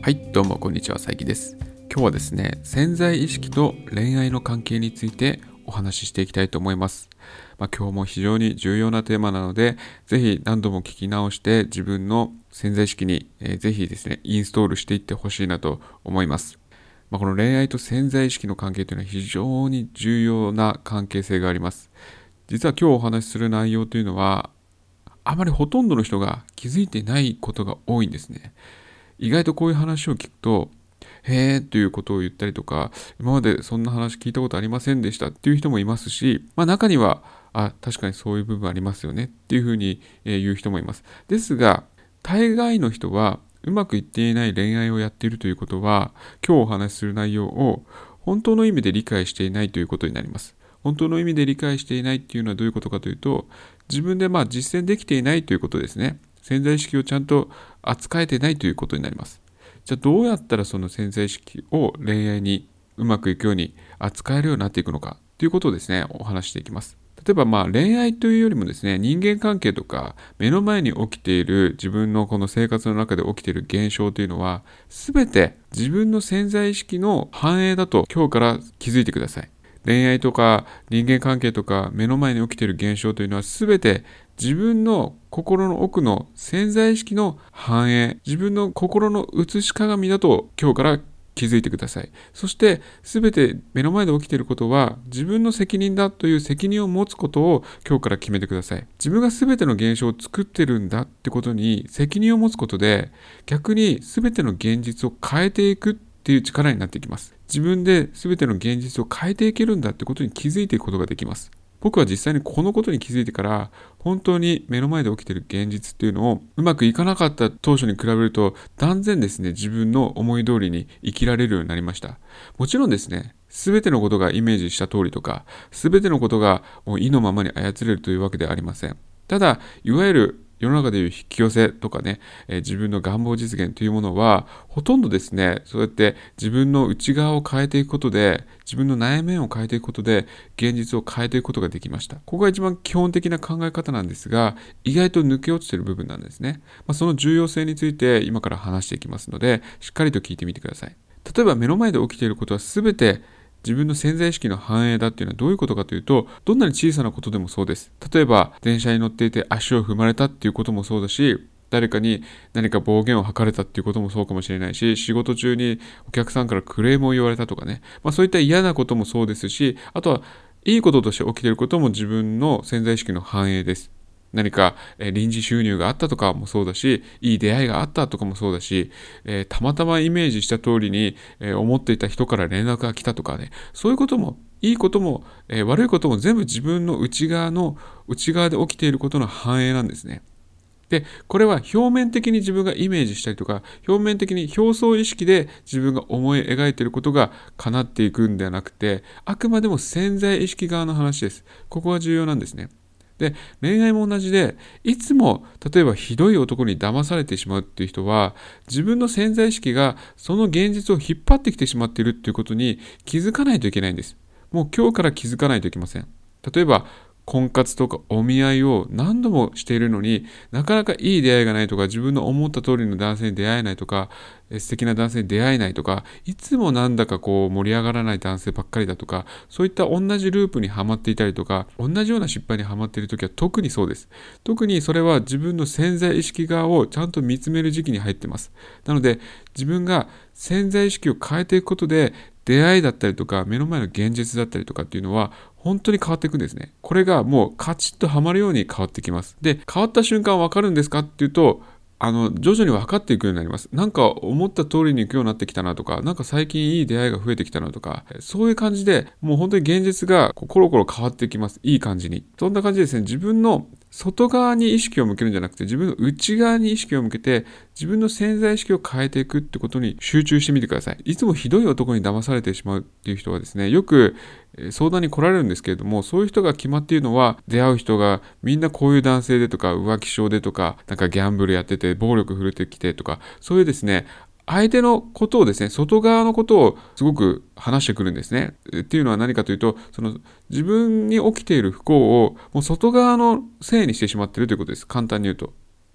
はい、どうもこんにちは、さいきです。今日はですね、潜在意識と恋愛の関係についてお話ししていきたいと思います。今日も非常に重要なテーマなので、ぜひ何度も聞き直して自分の潜在意識に、ぜひですね、インストールしていってほしいなと思います。この恋愛と潜在意識の関係というのは非常に重要な関係性があります。実は今日お話しする内容というのは、あまりほとんどの人が気づいていないことが多いんですね。意外とこういう話を聞くと、へーということを言ったりとか、今までそんな話聞いたことありませんでしたっていう人もいますし、中には、確かにそういう部分ありますよねっていうふうに言う人もいます。ですが、大概の人はうまくいっていない恋愛をやっているということは、今日お話しする内容を本当の意味で理解していないということになります。本当の意味で理解していないっていうのはどういうことかというと、自分で実践できていないということですね。潜在意識をちゃんと扱えてないということになります。じゃあどうやったらその潜在意識を恋愛にうまくいくように扱えるようになっていくのかということをですね、お話していきます。例えば恋愛というよりもですね、人間関係とか目の前に起きている自分のこの生活の中で起きている現象というのは、全て自分の潜在意識の反映だと今日から気づいてください。恋愛とか人間関係とか目の前に起きている現象というのは全て自分の心の奥の潜在意識の反映、自分の心の映し鏡だと今日から気づいてください。そして全て目の前で起きていることは自分の責任だという責任を持つことを今日から決めてください。自分が全ての現象を作ってるんだってことに責任を持つことで、逆に全ての現実を変えていくっていう力になっていきます。自分で全ての現実を変えていけるんだってことに気づいていくことができます。僕は実際にこのことに気づいてから、本当に目の前で起きている現実っていうのをうまくいかなかった当初に比べると断然ですね、自分の思い通りに生きられるようになりました。もちろんですね、全てのことがイメージした通りとか、全てのことがもう意のままに操れるというわけではありません。ただ、いわゆる世の中でいう引き寄せとかね、自分の願望実現というものはほとんどですね、そうやって自分の内側を変えていくことで、自分の内面を変えていくことで現実を変えていくことができました。ここが一番基本的な考え方なんですが、意外と抜け落ちている部分なんですね。その重要性について今から話していきますので、しっかりと聞いてみてください。例えば目の前で起きていることは全て自分の潜在意識の反映だっていうのはどういうことかというと、どんなに小さなことでもそうです。例えば電車に乗っていて足を踏まれたっていうこともそうだし、誰かに何か暴言を吐かれたっていうこともそうかもしれないし、仕事中にお客さんからクレームを言われたとかね、そういった嫌なこともそうですし、あとはいいこととして起きていることも自分の潜在意識の反映です。何か臨時収入があったとかもそうだし、いい出会いがあったとかもそうだし、たまたまイメージした通りに、思っていた人から連絡が来たとかね、そういうこともいいことも、悪いことも全部自分の内側で起きていることの反映なんですね。で、これは表面的に自分がイメージしたりとか、表面的に表層意識で自分が思い描いていることが叶っていくんではなくて、あくまでも潜在意識側の話です。ここが重要なんですね。で、恋愛も同じで、いつも例えばひどい男に騙されてしまうっていう人は、自分の潜在意識がその現実を引っ張ってきてしまっているっていうことに気づかないといけないんです。もう今日から気づかないといけません。例えば婚活とかお見合いを何度もしているのになかなかいい出会いがないとか、自分の思った通りの男性に出会えないとか、素敵な男性に出会えないとか、いつもなんだか盛り上がらない男性ばっかりだとか、そういった同じループにはまっていたりとか、同じような失敗にはまっている時は特にそうです。特にそれは自分の潜在意識側をちゃんと見つめる時期に入っています。なので自分が潜在意識を変えていくことで、出会いだったりとか目の前の現実だったりとかっていうのは本当に変わっていくんですね。これがもうカチッとはまるように変わってきます。で、変わった瞬間わかるんですかっていうと、徐々に分かっていくようになります。なんか思った通りに行くようになってきたなとか、なんか最近いい出会いが増えてきたなとか、そういう感じでもう本当に現実がコロコロ変わってきます。いい感じに。そんな感じですね。自分の外側に意識を向けるんじゃなくて、自分の内側に意識を向けて、自分の潜在意識を変えていくってことに集中してみてください。いつもひどい男に騙されてしまうっていう人はですね、よく相談に来られるんですけれども、そういう人が決まっているのは、出会う人がみんなこういう男性でとか、浮気症でとか、なんかギャンブルやってて、暴力振るってきてとか、そういうですね、相手のことをですね、外側のことをすごく話してくるんですね。っていうのは何かというと、その自分に起きている不幸をもう外側のせいにしてしまっているということです。簡単に言うと。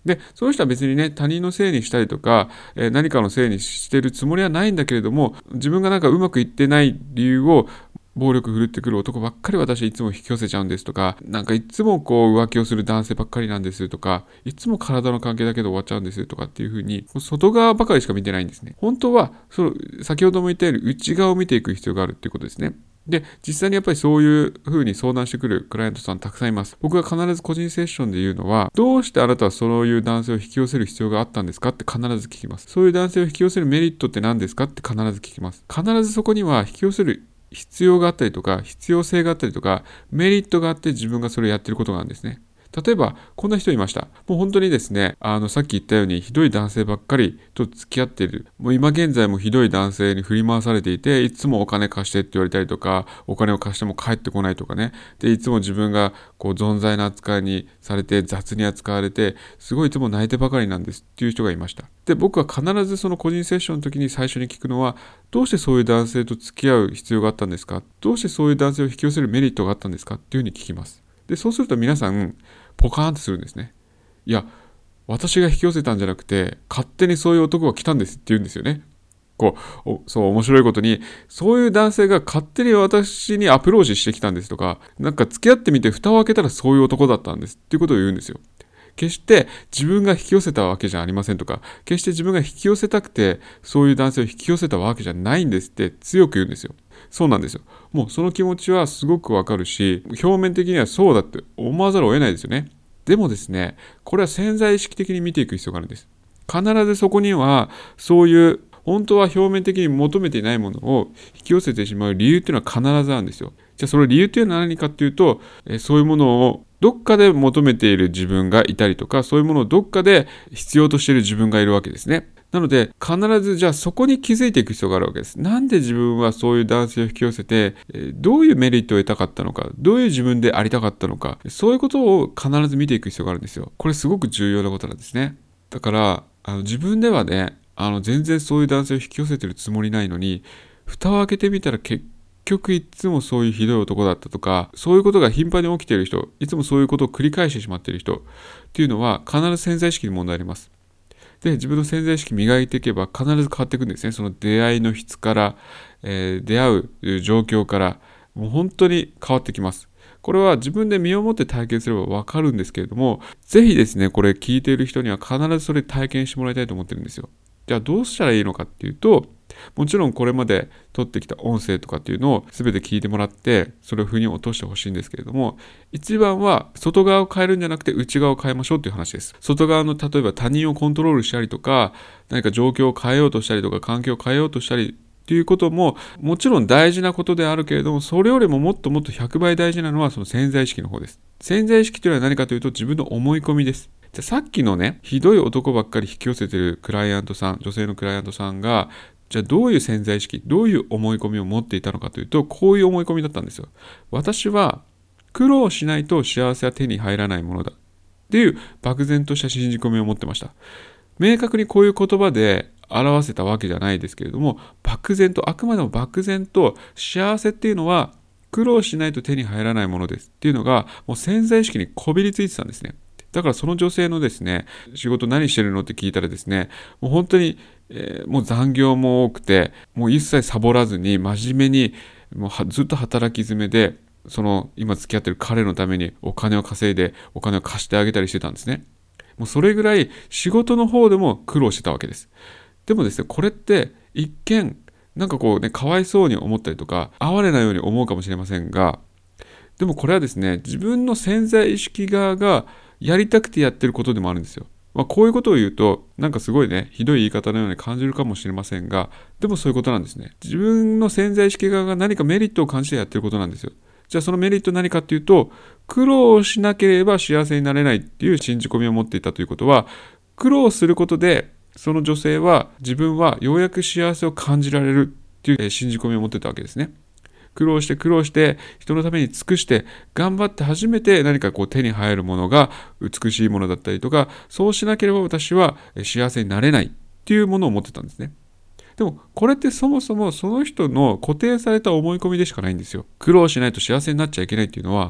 で、その人は別にね、他人のせいにしたりとか、何かのせいにしてるつもりはないんだけれども、自分がなんかうまくいってない理由を暴力振るってくる男ばっかり私いつも引き寄せちゃうんですとか、なんかいつもこう浮気をする男性ばっかりなんですとか、いつも体の関係だけで終わっちゃうんですとかっていう風に、外側ばかりしか見てないんですね。本当は、先ほども言ったように内側を見ていく必要があるっていうことですね。で、実際にやっぱりそういう風に相談してくるクライアントさんたくさんいます。僕が必ず個人セッションで言うのは、どうしてあなたはそういう男性を引き寄せる必要があったんですかって必ず聞きます。そういう男性を引き寄せるメリットって何ですかって必ず聞きます。必ずそこには引き寄せる必要があったりとか、必要性があったりとか、メリットがあって自分がそれをやってることがあるんですね。例えば、こんな人いました。もう本当にですね、さっき言ったように、ひどい男性ばっかりと付き合っている。もう今現在もひどい男性に振り回されていて、いつもお金貸してって言われたりとか、お金を貸しても返ってこないとかね。で、いつも自分がこう存在な扱いにされて、雑に扱われて、すごいいつも泣いてばかりなんですっていう人がいました。で、僕は必ずその個人セッションの時に最初に聞くのは、どうしてそういう男性と付き合う必要があったんですか？どうしてそういう男性を引き寄せるメリットがあったんですかっていうふうに聞きます。で、そうすると皆さん、ポカーンとするんですね。いや、私が引き寄せたんじゃなくて、勝手にそういう男が来たんですって言うんですよね。そう面白いことに、そういう男性が勝手に私にアプローチしてきたんですとか、なんか付き合ってみて蓋を開けたらそういう男だったんですっていうことを言うんですよ。決して自分が引き寄せたわけじゃありませんとか、決して自分が引き寄せたくて、そういう男性を引き寄せたわけじゃないんですって強く言うんですよ。そうなんですよ。もうその気持ちはすごくわかるし、表面的にはそうだって思わざるを得ないですよね。でもですね、これは潜在意識的に見ていく必要があるんです。必ずそこには、そういう本当は表面的に求めていないものを引き寄せてしまう理由っていうのは必ずあるんですよ。じゃあその理由っていうのは何かっていうと、そういうものをどっかで求めている自分がいたりとか、そういうものをどっかで必要としている自分がいるわけですね。なので、必ずじゃあそこに気づいていく必要があるわけです。なんで自分はそういう男性を引き寄せて、どういうメリットを得たかったのか、どういう自分でありたかったのか、そういうことを必ず見ていく必要があるんですよ。これすごく重要なことなんですね。だから、自分ではね、全然そういう男性を引き寄せてるつもりないのに、蓋を開けてみたら結局いつもそういうひどい男だったとか、そういうことが頻繁に起きている人、いつもそういうことを繰り返してしまっている人っていうのは必ず潜在意識に問題あります。で、自分の潜在意識磨いていけば必ず変わっていくんですね。その出会いの質から、出会う状況から、もう本当に変わってきます。これは自分で身をもって体験すればわかるんですけれども、ぜひですね、これ聞いている人には必ずそれ体験してもらいたいと思ってるんですよ。じゃあどうしたらいいのかっていうと、もちろんこれまで撮ってきた音声とかっていうのを全て聞いてもらって、それを腑に落としてほしいんですけれども、一番は外側を変えるんじゃなくて内側を変えましょうっていう話です。外側の例えば他人をコントロールしたりとか、何か状況を変えようとしたりとか、環境を変えようとしたりっていうことももちろん大事なことであるけれども、それよりももっともっと100倍大事なのはその潜在意識の方です。潜在意識というのは何かというと自分の思い込みです。じゃあさっきのね、ひどい男ばっかり引き寄せてるクライアントさん、女性のクライアントさんが、じゃあどういう潜在意識、どういう思い込みを持っていたのかというと、こういう思い込みだったんですよ。私は苦労しないと幸せは手に入らないものだっていう漠然とした信じ込みを持ってました。明確にこういう言葉で表せたわけじゃないですけれども、漠然と、あくまでも漠然と幸せっていうのは苦労しないと手に入らないものですっていうのがもう潜在意識にこびりついてたんですね。だからその女性のですね、仕事何してるのって聞いたらですね、もう本当に、もう残業も多くて、もう一切サボらずに真面目にもうずっと働き詰めで、その今付き合ってる彼のためにお金を稼いでお金を貸してあげたりしてたんですね。もうそれぐらい仕事の方でも苦労してたわけです。でもですね、これって一見なんかこうね、かわいそうに思ったりとか、哀れなように思うかもしれませんが、でもこれはですね、自分の潜在意識側がやりたくてやってることでもあるんですよ。こういうことを言うと、なんかすごいね、ひどい言い方のように感じるかもしれませんが、でもそういうことなんですね。自分の潜在意識側が何かメリットを感じてやってることなんですよ。じゃあそのメリット何かっていうと、苦労しなければ幸せになれないっていう信じ込みを持っていたということは、苦労することで、その女性は自分はようやく幸せを感じられるっていう信じ込みを持ってたわけですね。苦労して人のために尽くして頑張って初めて何かこう手に入るものが美しいものだったりとか、そうしなければ私は幸せになれないっていうものを持ってたんですね。でもこれってそもそもその人の固定された思い込みでしかないんですよ。苦労しないと幸せになっちゃいけないっていうのは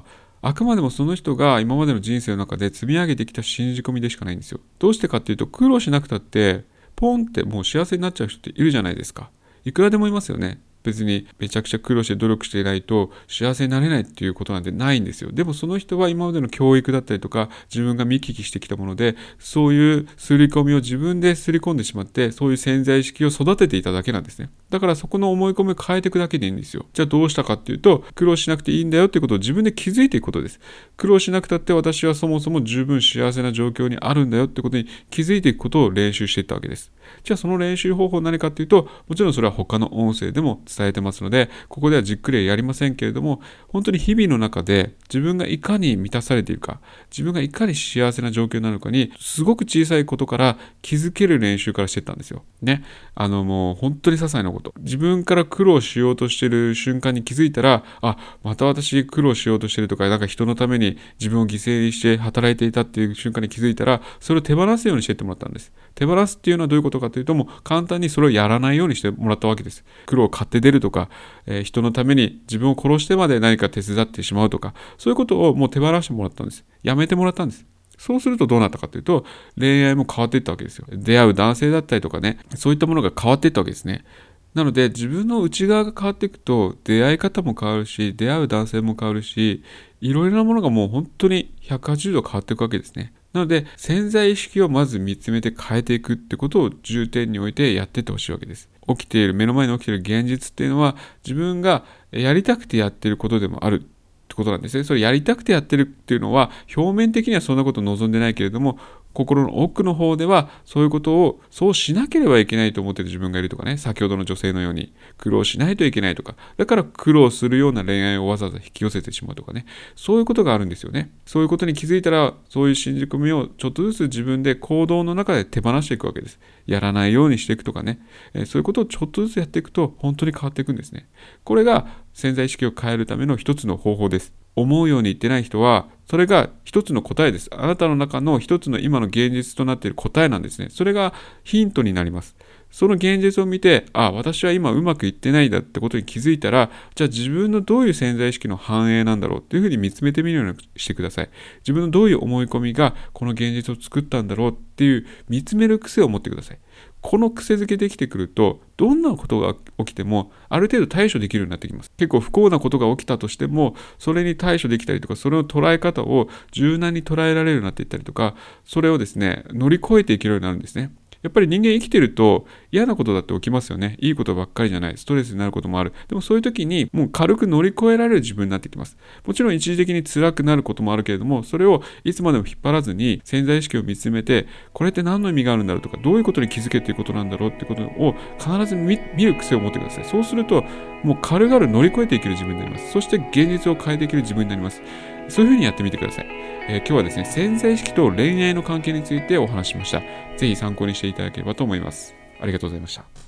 あくまでもその人が今までの人生の中で積み上げてきた信じ込みでしかないんですよ。どうしてかっていうと、苦労しなくたってポンってもう幸せになっちゃう人っているじゃないですか。いくらでもいますよね。別にめちゃくちゃ苦労して努力していないと幸せになれないっていうことなんてないんですよ。でもその人は今までの教育だったりとか自分が見聞きしてきたもので、そういう刷り込みを自分で刷り込んでしまって、そういう潜在意識を育てていただけなんですね。だからそこの思い込みを変えていくだけでいいんですよ。じゃあどうしたかっていうと、苦労しなくていいんだよっていうことを自分で気づいていくことです。苦労しなくたって私はそもそも十分幸せな状況にあるんだよってことに気づいていくことを練習していったわけです。じゃあその練習方法は何かっていうと、もちろんそれは他の音声でも伝えてますので、ここではじっくりはやりませんけれども、本当に日々の中で自分がいかに満たされているか、自分がいかに幸せな状況になるのかに、すごく小さいことから気づける練習からしていったんですよ。ね。もう本当に些細なこと。自分から苦労しようとしている瞬間に気づいたら、また私苦労しようとしているとか、なんか人のために自分を犠牲にして働いていたっていう瞬間に気づいたら、それを手放すようにしていってもらったんです。手放すっていうのはどういうことかというと、もう簡単にそれをやらないようにしてもらったわけです。苦労を買って出るとか、人のために自分を殺してまで何か手伝ってしまうとか、そういうことをもう手放してもらったんです。やめてもらったんです。そうするとどうなったかというと、恋愛も変わっていったわけですよ。出会う男性だったりとかね、そういったものが変わっていったわけですね。なので自分の内側が変わっていくと、出会い方も変わるし、出会う男性も変わるし、いろいろなものがもう本当に180度変わっていくわけですね。なので潜在意識をまず見つめて変えていくってことを重点に置いてやっていってほしいわけです。起きている、目の前に起きている現実っていうのは、自分がやりたくてやっていることでもあるってことなんですね。それやりたくてやってるっていうのは、表面的にはそんなことを望んでないけれども、心の奥の方ではそういうことをそうしなければいけないと思っている自分がいるとかね、先ほどの女性のように苦労しないといけないとか、だから苦労するような恋愛をわざわざ引き寄せてしまうとかね、そういうことがあるんですよね。そういうことに気づいたら、そういう信じ込みをちょっとずつ自分で行動の中で手放していくわけです。やらないようにしていくとかね、そういうことをちょっとずつやっていくと本当に変わっていくんですね。これが潜在意識を変えるための一つの方法です。思うように言ってない人は、それが一つの答えです。あなたの中の一つの今の現実となっている答えなんですね。それがヒントになります。その現実を見て、私は今うまくいってないんだってことに気づいたら、じゃあ自分のどういう潜在意識の反映なんだろうっていうふうに見つめてみるようにしてください。自分のどういう思い込みがこの現実を作ったんだろうっていう見つめる癖を持ってください。この癖づけできてくると、どんなことが起きてもある程度対処できるようになってきます。結構不幸なことが起きたとしても、それに対処できたりとか、それの捉え方を柔軟に捉えられるようになっていったりとか、それをですね、乗り越えていけるようになるんですね。やっぱり人間生きてると嫌なことだって起きますよね。いいことばっかりじゃない。ストレスになることもある。でもそういう時にもう軽く乗り越えられる自分になってきます。もちろん一時的に辛くなることもあるけれども、それをいつまでも引っ張らずに潜在意識を見つめて、これって何の意味があるんだろうとか、どういうことに気づけっていうことなんだろうってことを必ず 見る癖を持ってください。そうするともう軽々乗り越えていける自分になります。そして現実を変えていける自分になります。そういうふうにやってみてください。今日はですね、潜在意識と恋愛の関係についてお話ししました。ぜひ参考にしていただければと思います。ありがとうございました。